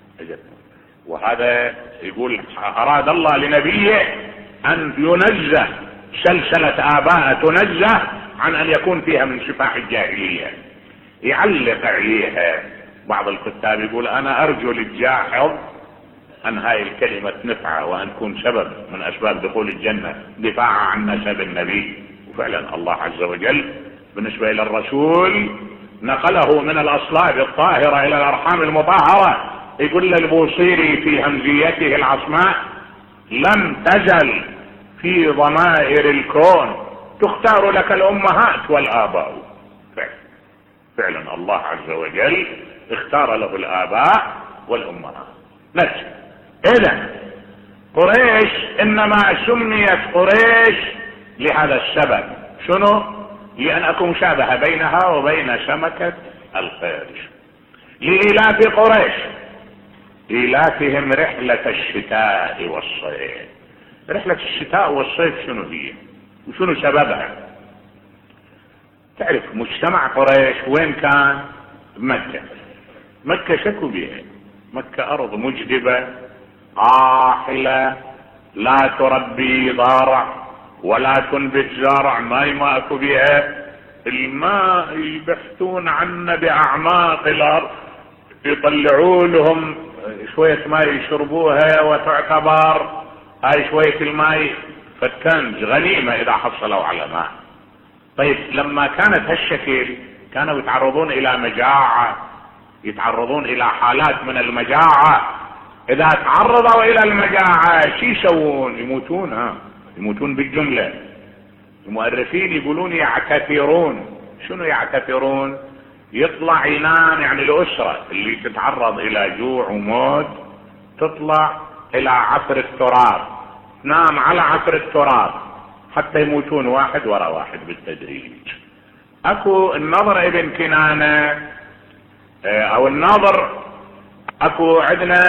وهذا يقول اراد الله لنبيه ان ينزه سلسلة اباء، تنزه عن ان يكون فيها من شفاح الجاهلية. يعلق عليها بعض الكتاب يقول انا ارجو للجاحظ ان هاي الكلمة نفعه وان تكون سبب من اسباب دخول الجنة دفاعا عن نسب النبي. وفعلا الله عز وجل بالنسبة الى الرسول نقله من الاصلاب الطاهرة الى الارحام المطهرة. يقول للبوصيري في همزيته العصماء لم تزل في ضمائر الكون تختار لك الامهات والاباء. فعلا الله عز وجل اختار له الاباء والامهات. نفس اذا قريش انما سميت قريش لهذا السبب، شنو؟ لانكم شابه بينها وبين سمكة القرش. لإلاف قريش إلافهم رحلة الشتاء والصيف. رحلة الشتاء والصيف شنو هي وشنو سببها؟ تعرف مجتمع قريش وين كان؟ مكة. مكة شكو بها، مكة أرض مجدبة قاحلة لا تربي ضارع ولا تنبت زرع، ما اكو بها. الماء يبحثون عنه بأعماق الأرض، يطلعون لهم شوية ماء يشربوها وتعتبر هاي شوية الماء فالكنز غنيمة إذا حصلوا على ماء. طيب لما كانت هالشكل كانوا يتعرضون إلى مجاعة، يتعرضون إلى حالات من المجاعة. إذا تعرضوا إلى المجاعة شو يسوون؟ يموتون بالجملة. المؤرخين يقولون يعتثرون. شنو يعتثرون؟ يطلع ينام، يعني الأسرة اللي تتعرض إلى جوع وموت تطلع إلى عفر التراب، تنام على عفر التراب حتى يموتون واحد وراء واحد بالتدريج. اكو النضر ابن كنانة او النضر، اكو عندنا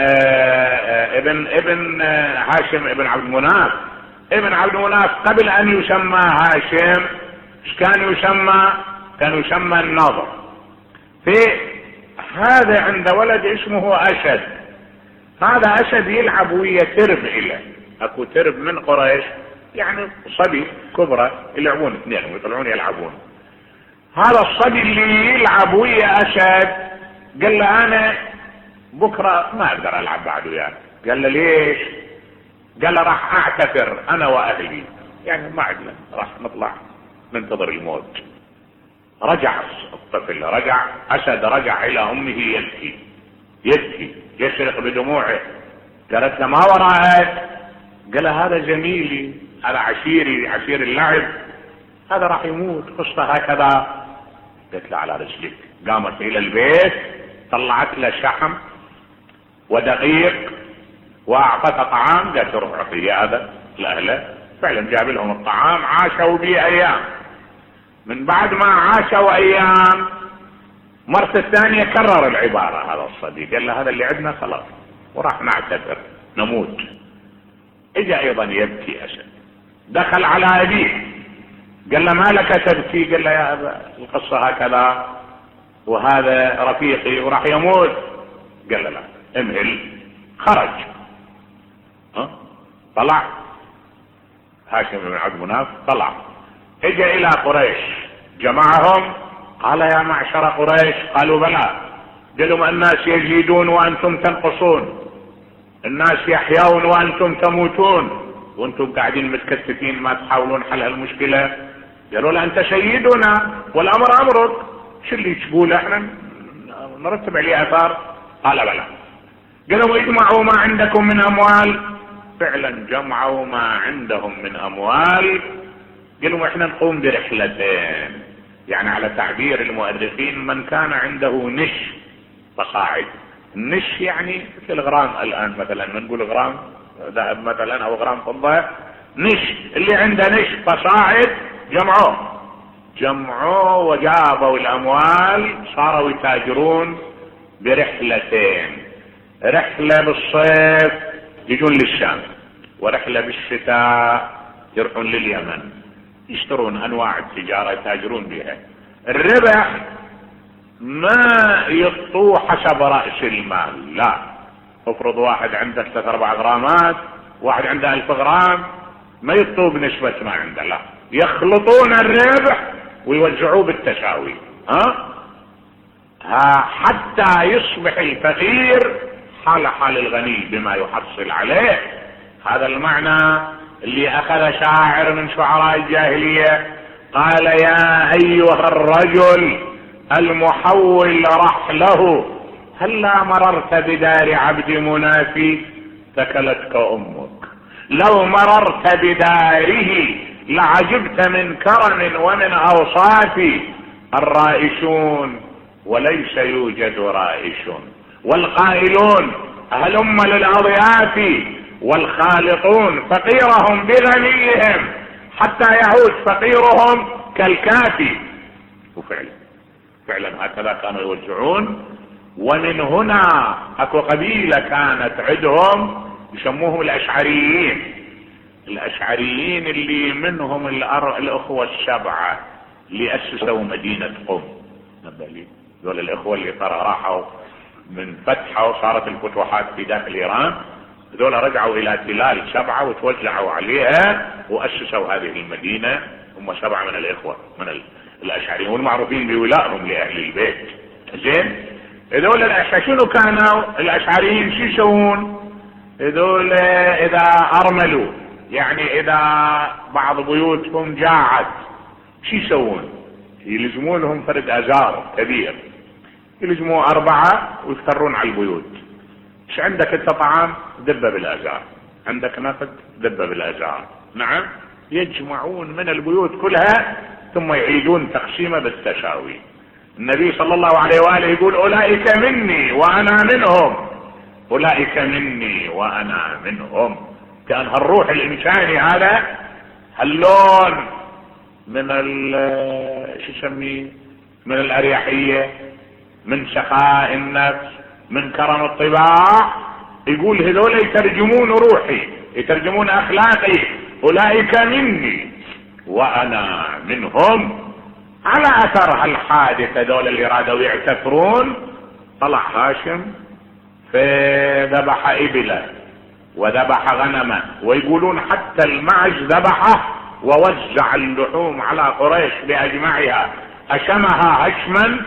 ابن هاشم ابن عبد المناف. ابن عبد المناف قبل ان يسمى هاشم ايش كان يسمى؟ كان يسمى النضر. في هذا عند ولد اسمه أشد، هذا أشد يلعب ويا ترب إله، أكو ترب من قريش يعني صبي كبرى يلعبون اثنين ويطلعون يلعبون. هذا الصبي اللي يلعب ويا أشد قال له أنا بكرة ما أقدر ألعب بعد وياك. قال له ليش؟ قال له راح أعتذر أنا وأهلي، يعني ما عدنا راح نطلع ننتظر الموت. رجع الطفل، رجع أسد، رجع إلى أمه يبكي يبكي يشرق بدموعه. قالت له ما وراءك؟ قال هذا زميلي، هذا عشيري، عشير اللعب، هذا راح يموت قصة هكذا. قلت له على رجلك. قامت إلى البيت، طلعت له شحم ودقيق وأعطته طعام، قالت روح اعطيه هذا لأهله. فعلا جاب لهم الطعام، عاشوا به أيام. من بعد ما عاشوا أيام مرة الثانية كرر العبارة هذا الصديق، قال له هذا اللي عندنا خلاص وراح نعتذر نموت. اجا ايضا يبكي أسد، دخل على أبيه قال له ما لك تبكي؟ قال له يا أبا القصة هكذا وهذا رفيقي وراح يموت. قال له لا امهل. خرج، طلع هاشم بن عبد مناف، طلع اجا الى قريش جمعهم، قال يا معشر قريش. قالوا بلى. قال لهم الناس يزيدون وانتم تنقصون، الناس يحيون وانتم تموتون، وانتم قاعدين متكتفين ما تحاولون حل هالمشكلة. قالوا له انت سيدنا والامر امرك، شو اللي تقول احنا نرتب عليه اثار؟ قال بلى. قالوا اجمعوا ما عندكم من اموال. فعلا جمعوا ما عندهم من اموال. قالوا احنا نقوم برحلتين، يعني على تعبير المؤرخين من كان عنده نش فصاعد. النش يعني مثل الغرام الان، مثلا نقول غرام ذهب مثلا او غرام فضة، نش اللي عنده نش فصاعد جمعوه وجابوا الاموال، صاروا يتاجرون برحلتين، رحلة بالصيف يجون للشام، ورحلة بالشتاء يروحون لليمن، يشترون انواع التجارة يتاجرون بها. الربح ما يخطوه حسب رأس المال، لا. افرض واحد عنده 3-4 غرامات، واحد عنده 1000 غرام، ما يخطوه بنسبة ما عنده، لا، يخلطون الربح ويوزعوه بالتساوي، حتى يصبح الفقير حال الغني بما يحصل عليه. هذا المعنى اللي اخذ شاعر من شعراء الجاهلية قال يا ايها الرجل المحول رحله هلا مررت بدار عبد منافي ثكلتك امك، لو مررت بداره لعجبت من كرم ومن اوصاف، الرائشون وليس يوجد رائش، والقائلون هلم للاضياف، والخالطون فقيرهم بغنيهم حتى يعود فقيرهم كالكافي. فعلا هكذا كانوا يوزعون. ومن هنا اكو قبيلة كانت عندهم يسموهم الاشعريين اللي منهم الاخوة السبعة اللي اسسوا مدينة قم. دول الاخوة اللي راحوا من فتحة وصارت الفتوحات في داخل ايران، دول رجعوا الى تلال 7 وتوزعوا عليها واسسوا هذه المدينة. هم 7 من الاخوة من الاشعريين والمعروفين بولائهم لاهل البيت. زين، هذول شنو كانوا الاشعريين شو يسوون؟ هذول اذا ارملوا، يعني اذا بعض بيوتهم جاعت، شو يسوون؟ يلزمون لهم فرد ازار كبير، يلزموا 4 ويفترون على البيوت. ايش عندك انت طعام؟ دبه بالازار. عندك نفط؟ دبه بالازار. نعم، يجمعون من البيوت كلها ثم يعيدون تقسيمه بالتساوي. النبي صلى الله عليه وآله يقول اولئك مني وانا منهم، اولئك مني وانا منهم. كان هالروح الانساني هذا، هاللون من شو يسميه، من الاريحية، من سخاء النفس، من كرم الطباع، يقول هذول يترجمون روحي، يترجمون اخلاقي، اولئك مني وانا منهم. على اثر هالحادثة دول اللي رادوا يعتفرون، طلع هاشم فذبح ابله وذبح غنمه، ويقولون حتى المعز ذبحه ووزع اللحوم على قريش باجمعها، اشمها هشما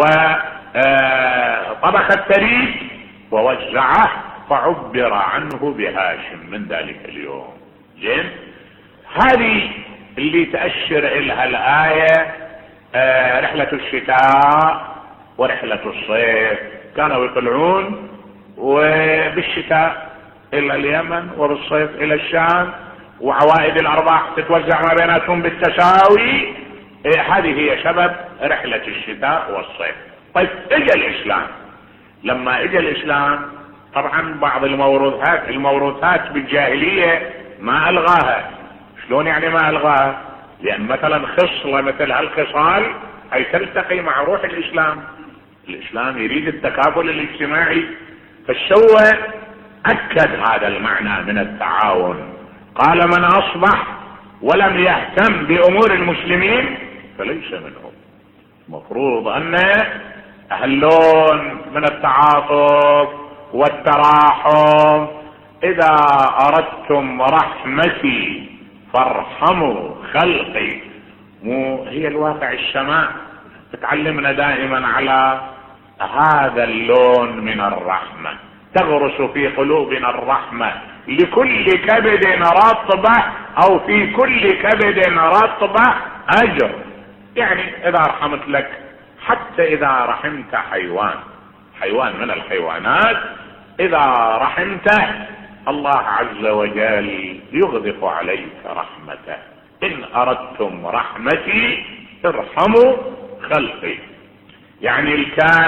وطبخ الثريد ووزعه، فعبر عنه بهاشم من ذلك اليوم. زين، هذه اللي تأشر إلها الآية. رحلة الشتاء ورحلة الصيف كانوا يطلعون، وبالشتاء إلى اليمن وبالصيف إلى الشام، وعوائد الأرباح تتوزع ما بيناتهم بالتساوي. هذه هي سبب رحلة الشتاء والصيف. طيب اجى الإسلام. لما اجى الإسلام طبعا بعض الموروثات بالجاهلية ما ألغاها. شلون يعني ما ألغاها؟ لأن مثلا خصلة مثل هالخصال أي تلتقي مع روح الإسلام. الإسلام يريد التكافل الاجتماعي، فالسوى أكد هذا المعنى من التعاون. قال من أصبح ولم يهتم بأمور المسلمين فليس منهم. مفروض أن هاللون من التعاطف والتراحم. إذا أردتم رحمتي فارحموا خلقي. مو هي الواقع السماء تتعلمنا دائما على هذا اللون من الرحمة. تغرس في قلوبنا الرحمة لكل كبد رطبة، أو في كل كبد رطبة أجر. يعني إذا رحمت لك، حتى إذا رحمت حيوان من الحيوانات، إذا رحمته الله عز وجل يغدق عليك رحمته. إن أردتم رحمتي ارحموا خلقي. يعني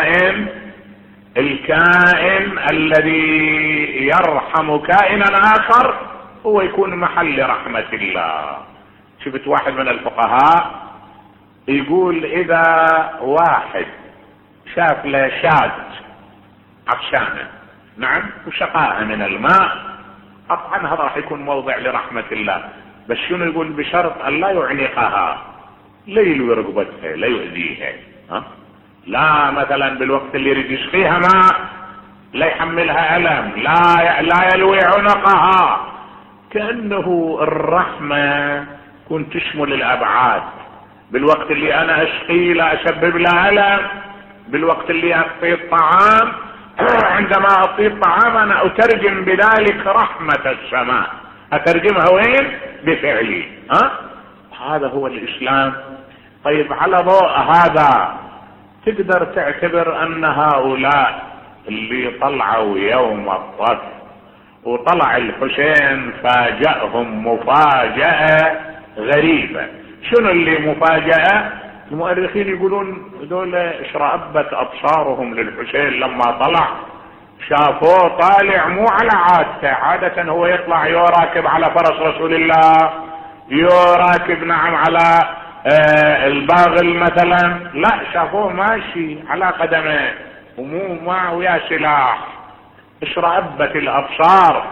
الكائن الذي يرحم كائنا آخر هو يكون محل رحمة الله. شفت واحد من الفقهاء يقول إذا واحد شاف له شاة عطشانة، نعم، وشقاها من الماء، طبعا هذا راح يكون موضع لرحمة الله، بس شنو يقول؟ بشرط أن لا يعنقها، لا يلوي رقبتها، لا يؤذيها. لا مثلا بالوقت اللي يريد يسقيها ماء لا يحملها ألم، لا يلوي عنقها. كأنه الرحمة كنت تشمل الأبعاد. بالوقت اللي أنا أسقي لا أسبب له ألم، بالوقت اللي أعطي الطعام، عندما أعطي الطعام أنا أترجم بذلك رحمة السماء، أترجمها وين؟ بفعلي. هذا هو الإسلام. طيب على ضوء هذا تقدر تعتبر أن هؤلاء اللي طلعوا يوم الصف وطلع الحسين فاجأهم مفاجأة غريبة. شنو اللي مفاجأة؟ المؤرخين يقولون دول اشرأبت أبصارهم للحسين لما طلع، شافوه طالع مو على عادته. عادة هو يطلع يراكب على فرس رسول الله، يراكب نعم على الباغل مثلا، لا، شافوه ماشي على قدمه ومو معه ويا سلاح. اشرأبت الأبصار،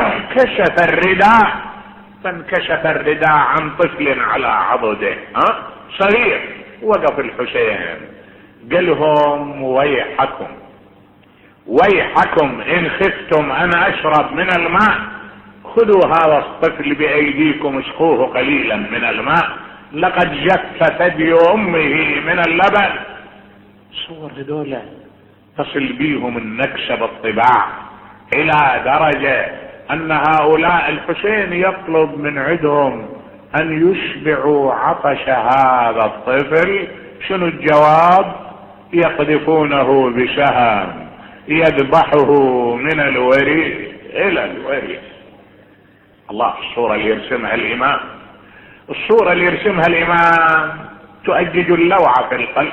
فانكشف الرداء عن طفل على عضده صغير. وقف الحسين قالهم ويحكم إن خفتم أن أشرب من الماء خذوا هذا الطفل بأيديكم اسقوه قليلا من الماء لقد جف ثدي أمه من اللبن. صور هذولا تصل بيهم النكسة بالطباع إلى درجة أن هؤلاء الحسين يطلب من عندهم أن يشبعوا عطش هذا الطفل. شنو الجواب؟ يقذفونه بسهم يذبحه من الوريد إلى الوريد. الله، الصورة اللي يرسمها الإمام تؤجج اللوعة في القلب،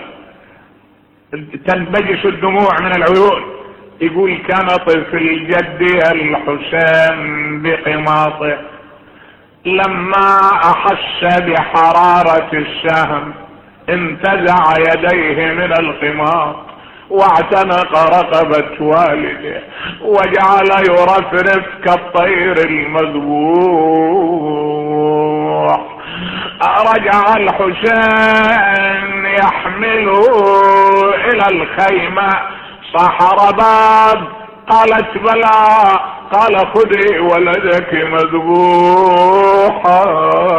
تنبجس الدموع من العيون. يقول كان طفل جدي الحسين بقماطه لما أحس بحرارة السهم انتزع يديه من الخماط واعتنق رقبة والده وجعل يرفرف كالطير المذبوح رجع الحسين يحمله إلى الخيمة. صاح رباب، قالت بلى، قال خذي ولدك مذبوحا.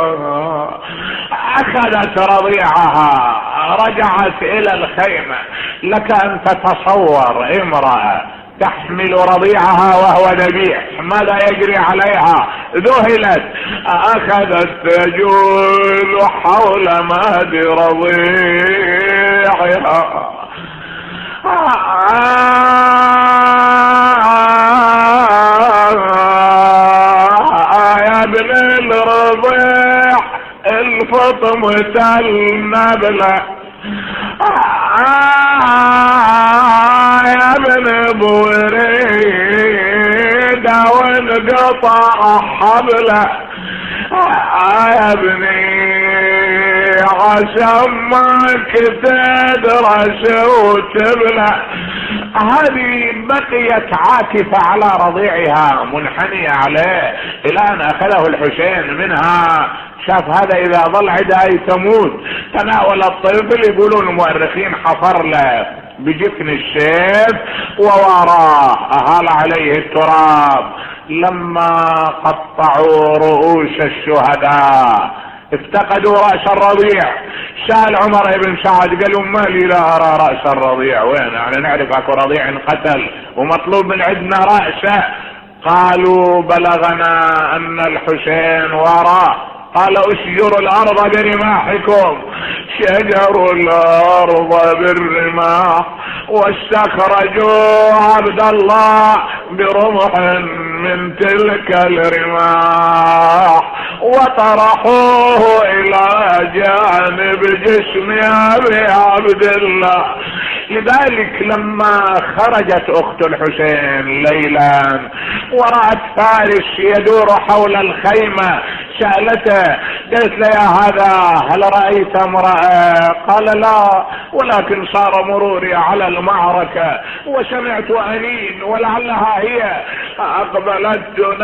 أخذت رضيعها رجعت إلى الخيمة. لك أن تتصور امرأة تحمل رضيعها وهو ذبيح، ماذا يجري عليها؟ ذهلت، أخذت تجول حول مهد رضيعها. يا ابن الرضيع الفطمة النبلة، يا ابن بوريد وانقطع حبله، يا ابني عشمك تدرس وتبلى. هذه بقيت عاكفة على رضيعها منحنية عليه إلى أن أخذه الحسين منها. شاف هذا إذا ظل عداي تموت. تناول الطفل، يقولون المؤرخين حفر له بجفن السيف ووراه، أهال عليه التراب. لما قطعوا رؤوس الشهداء افتقدوا رأس الرضيع. سأل عمر بن سعد قالوا ما لي لا أرى رأس الرضيع، وين؟ يعني نعرف اكو رضيع انقتل ومطلوب من عندنا رأسه. قالوا بلغنا أن الحسين وراه. قال اشجروا الأرض برماحكم. شجروا الأرض بالرماح واستخرجوا عبد الله برمح من تلك الرماح وطرحوه إلى جانب جسم أبي عبد الله. لذلك لما خرجت أخت الحسين ليلا ورأت فارس يدور حول الخيمة سألته، قالت له يا هذا هل رأيت امرأة؟ قال لا، ولكن صار مروري على المعركة وسمعت أنين ولعلها هي. أقبلت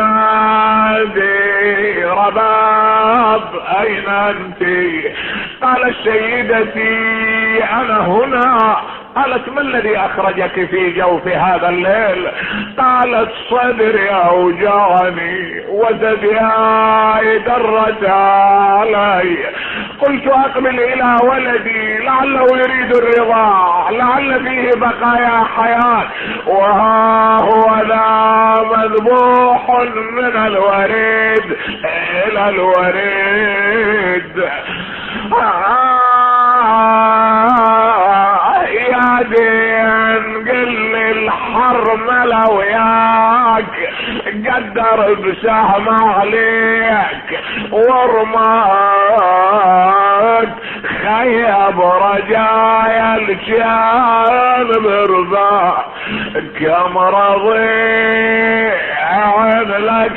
تنادي رباب أين أنت؟ قال سيدتي أنا هنا. قالت ما الذي أخرجك في جوف هذا الليل؟ قالت صدري أوجعني وثدياي درت علي، قلت أقبل إلى ولدي لعله يريد الرضاع، لعل فيه بقايا حياة، وها هو ذا مذبوح من الوريد إلى الوريد. يا دين قل الحرملة وياك قدر بسهم عليك ورماك، خيب رجايا الجان برضا كم رضيع لك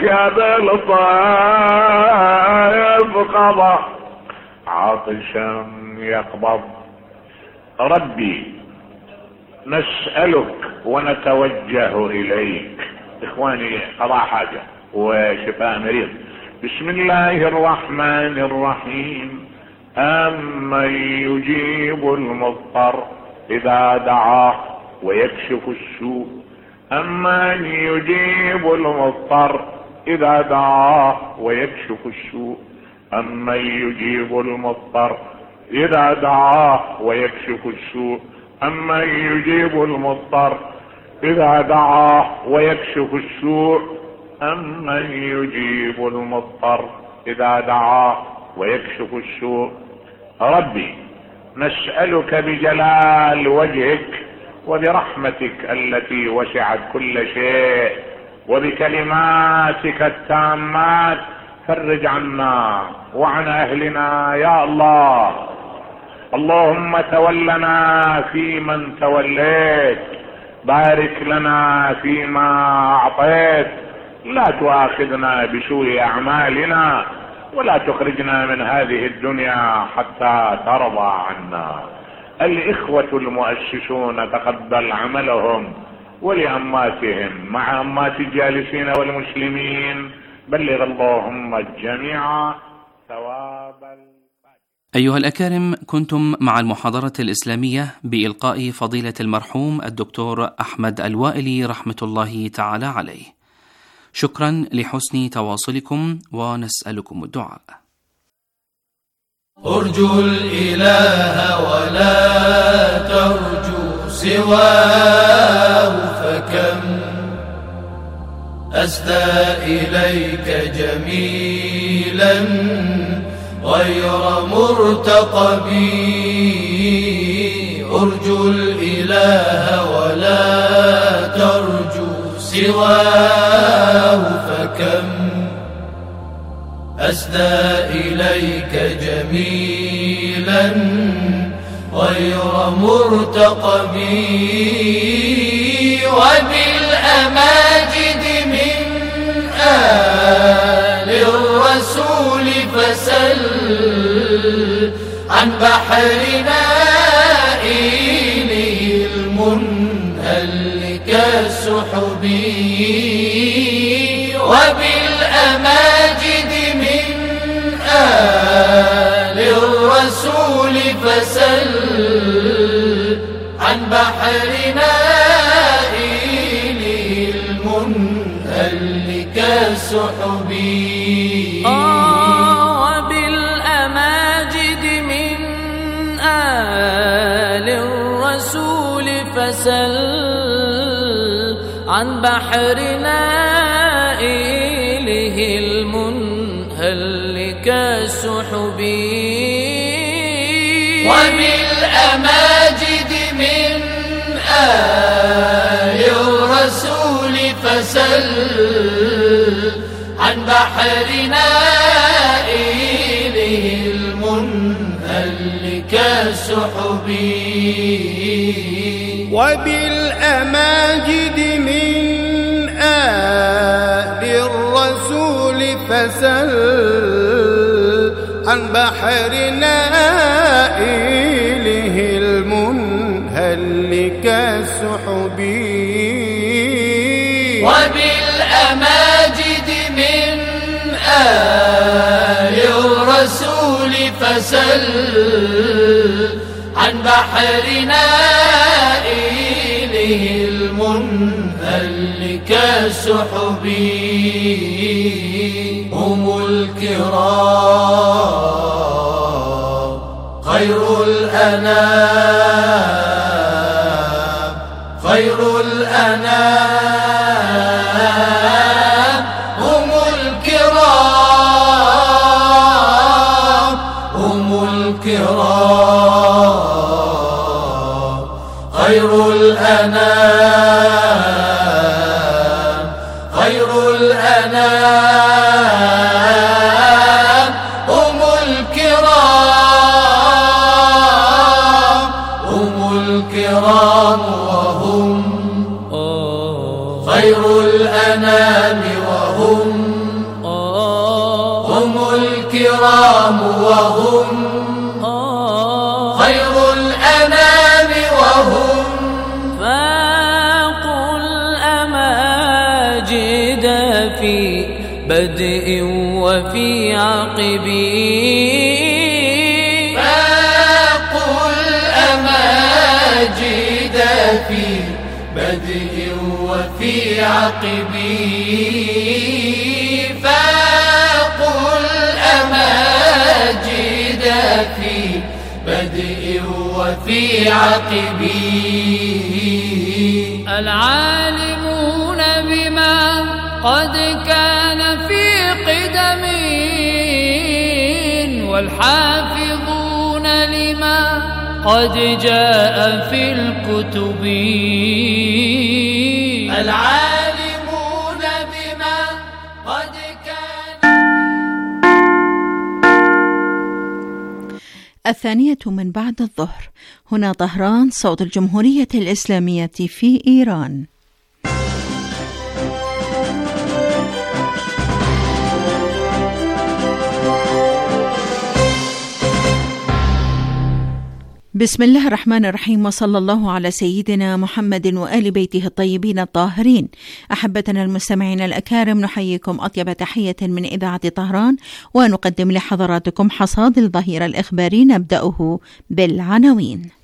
بالطيب قضى عطشا يقبض. ربي نسألك ونتوجه إليك. إخواني قضاء حاجة وشفاء مريض. بسم الله الرحمن الرحيم. أمن يجيب المضطر إذا دعاه ويكشف السوء، أمن يجيب المضطر إذا دعاه ويكشف السوء، أمن يجيب المضطر إذا دعاه ويكشف السوء، أمن يجيب المضطر إذا دعاه ويكشف السوء، أمن يجيب المضطر إذا دعاه ويكشف السوء. ربي نسألك بجلال وجهك وبرحمتك التي وسعت كل شيء وبكلماتك التامات فرج عنا وعن أهلنا يا الله. اللهم تولنا فيمن توليت، بارك لنا فيما أعطيت، لا تؤاخذنا بسوء أعمالنا ولا تخرجنا من هذه الدنيا حتى ترضى عنا. الإخوة المؤسسون تقبل عملهم ولأماتهم مع أمات الجالسين والمسلمين، بلغ اللهم الجميع ثواب أيها الأكارم، كنتم مع المحاضرة الإسلامية بإلقاء فضيلة المرحوم الدكتور أحمد الوائلي رحمة الله تعالى عليه. شكرا لحسن تواصلكم ونسألكم الدعاء. ارجو الإله ولا ترجو سواه، فكم أسدى إليك جميلا غير مرتقب. ارجو الإله ولا ترجو سواه، فكم أسدى إليك جميلا غير مرتقب. وبالأماجد من آل الرسول فسل عن بحر نائله المنهل كالسحب. وبالأماجد من آل الرسول فسل عن بحر نائله المنهل كالسحب. وبالأماجد من آل الرسول فسل عن بحر نائله المنهل كالسحب. وبالأماجد من آل الرسول فسل عن بحر نائله المنهل كالسحب. وبالأماجد من آل الرسول فسل عن بحر نائله المنهل كالسحب. وبالأماجد من آل الرسول فسل عن بحر نائله المنهل كالسحب. هم الكرام خير الأنام، خير الأنام. هم الكرام، هم الكرام خير الأنام، خير الأنام. هم الكرام، هم الكرام وهم خير الأنام. وهم هم الكرام وهم خير الأنام. وهم فاقوا الأماجد في بدء وفي عقب. فاقوا الأماجد في بدء وفي عقب. فاقوا الأماجد في بدء وفي عقب. العالمون بما قد كان في قدم، والحافظون لما قد جاء في الكتب. العالمون بما قد كان. الثانية من بعد الظهر. هنا طهران، صوت الجمهورية الإسلامية في إيران. بسم الله الرحمن الرحيم، وصلى الله على سيدنا محمد وآل بيته الطيبين الطاهرين. أحبتنا المستمعين الأكارم، نحييكم أطيب تحية من إذاعة طهران، ونقدم لحضراتكم حصاد الظهيرة الإخباري، نبدأه بالعناوين.